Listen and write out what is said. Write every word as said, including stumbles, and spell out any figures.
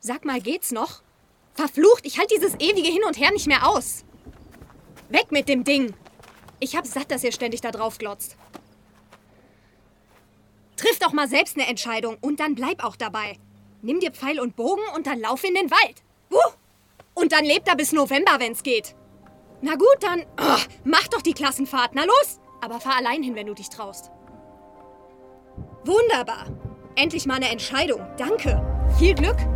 Sag mal, geht's noch? Verflucht, ich halte dieses ewige Hin und Her nicht mehr aus. Weg mit dem Ding! Ich hab satt, dass ihr ständig da drauf glotzt. Triff doch mal selbst eine Entscheidung und dann bleib auch dabei. Nimm dir Pfeil und Bogen und dann lauf in den Wald. Uh! Und dann lebt er bis November, wenn's geht. Na gut, dann oh, mach doch die Klassenfahrt, na los! Aber fahr allein hin, wenn du dich traust. Wunderbar. Endlich mal eine Entscheidung. Danke. Viel Glück.